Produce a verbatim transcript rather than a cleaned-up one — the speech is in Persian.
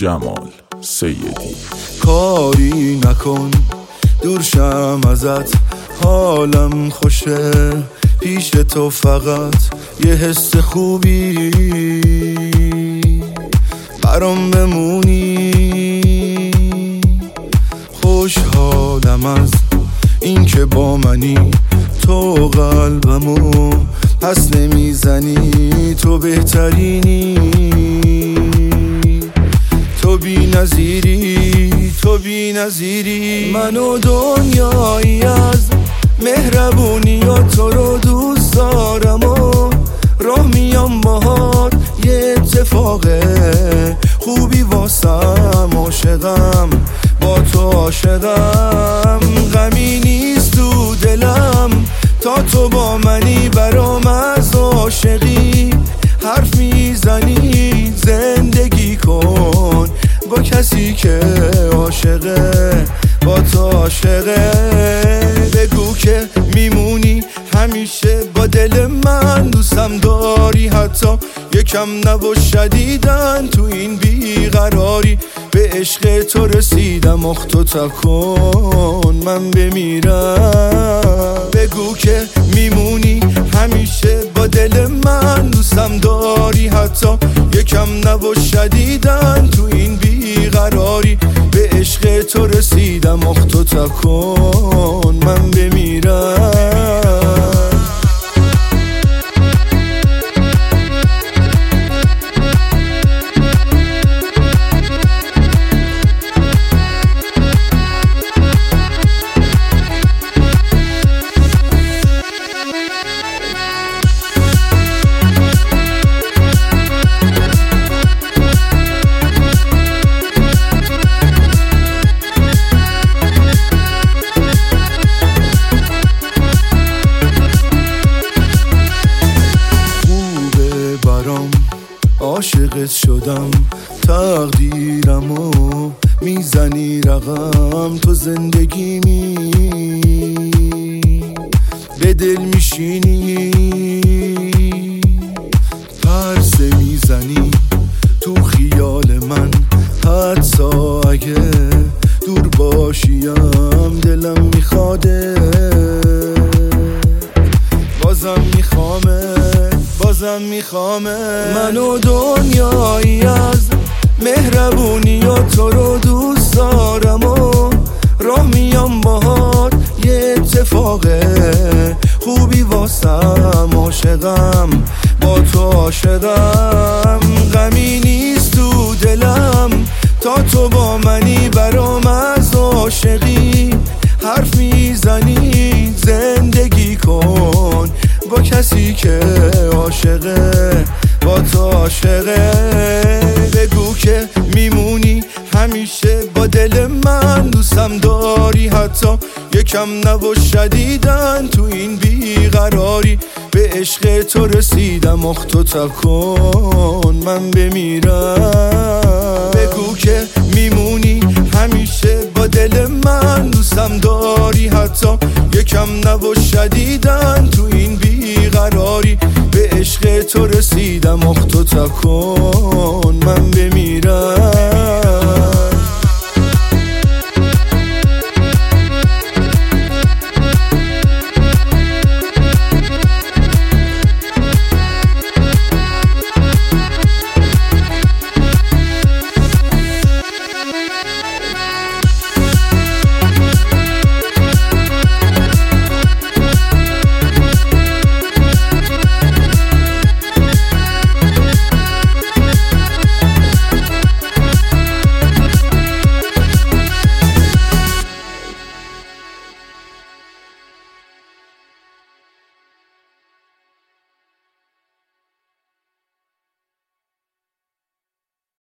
جمال سیدی. کاری نکن دور شم ازت، حالم خوشه پیش تو، فقط یه حس خوبی برام بمونی. خوشحالم از این که با منی، تو قلبمو پس نمیزنی، تو بهترینی، تو بی نظیری، تو بی نظیری. من و دنیایی از مهربونی و تو رو دوست دارم و راه میام باهات، یه اتفاق خوبی واسم، عاشقم با تو عاشقم. غمی نیست تو دلم تا تو با منی، برام از عاشقی حرف میزنی. زندگی کن با کسی که عاشقه، با تو عاشقه. بگو که میمونی همیشه با دل من، دوستم داری حتی یکم نبا شدیدن تو این بیقراری. به عشق تو رسیدم، اختو تکن من بمیرم. بگو که میمونی همیشه با دل من، دوستم داری حتی یکم نبا شدیدن تو این بیقراری. به عشق تو رسیدم، اختو تکن من بمیرم. عاشقت شدم، تقدیرمو میزنی رقم، تو زندگیمی به دل میشینی. پرسه میزنی تو خیال من، حتی اگه دور باشیم دلم میخواده، بازم میخوامه، بازم میخوامه. من و دنیایی از مهربونی و تو رو دوست دارم و راه میام باهات، یه اتفاق خوبی واسم، عاشقم با تو عاشقم. غمی نیست تو دلم تا تو با منی، برام از عاشقی حرف میزنی. زندگی کن با کسی که عاشقه، با تو عاشقه. بگو که میمونی همیشه با دل من، دوستم داری حتی یکم نبا شدیدن تو این بیقراری. به عشق تو رسیدم، اختو تکن من بمیرم. بگو که میمونی همیشه با دل من، دوستم داری حتی یکم نبا شدیدن تو این بیقراری. به عشق تو رسیدم، اختو تکن من بمیرم.